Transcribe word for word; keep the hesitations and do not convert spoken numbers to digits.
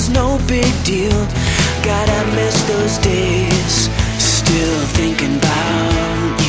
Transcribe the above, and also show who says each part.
Speaker 1: was no big deal. God, I miss those days. Still thinking about